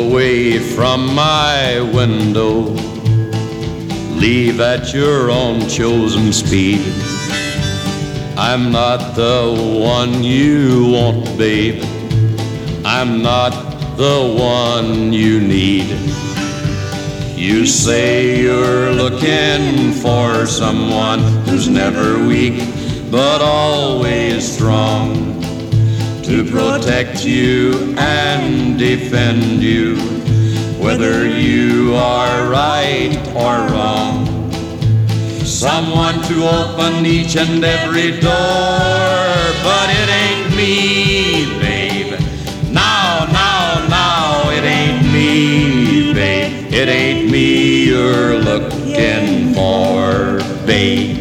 away from my window. Leave at your own chosen speed. I'm not the one you want, babe. I'm not the one you need. You say you're looking for someone who's never weak but always strong, to protect you and defend you, whether you are right or wrong. Someone to open each and every door, but it ain't me, babe. No, it ain't me, babe. It ain't me you're looking for, babe.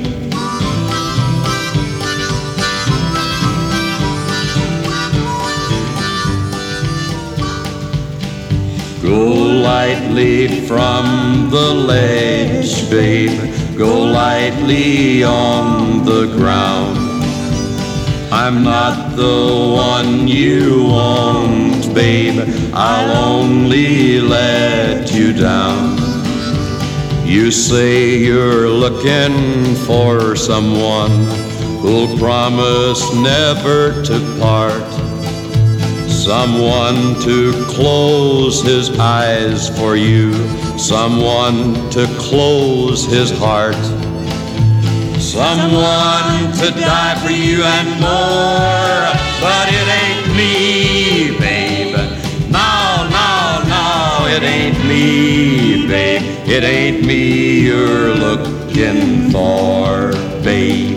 Go lightly from the ledge, babe. Go lightly on the ground. I'm not the one you want, babe. I'll only let you down. You say you're looking for someone who'll promise never to part, someone to close his eyes for you, someone to close his heart, someone to die for you and more. But it ain't me, babe. No, it ain't me, babe. It ain't me you're looking for, babe.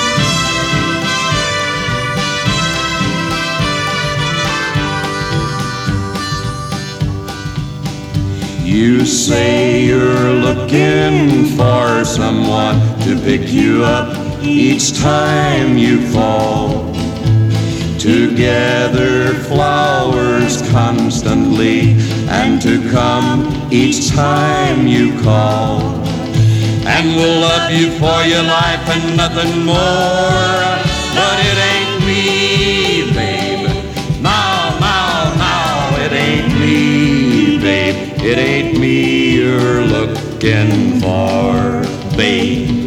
You say you're looking for someone to pick you up each time you fall, to gather flowers constantly and to come each time you call, and will love you for your life and nothing more. But it ain't me, babe. No, it ain't me, babe. It ain't me you're looking for, babe.